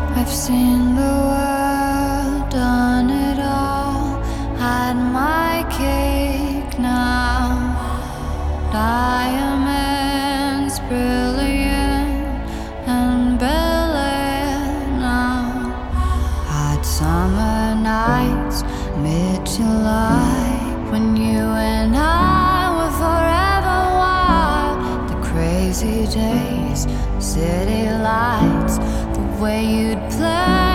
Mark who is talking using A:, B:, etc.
A: I've seen the world, done it all, had my cake now. Diamonds brilliant and Bel Air now. Hot summer nights, mid-July, when you and I were forever wild. The crazy days, city lights, the way you'd play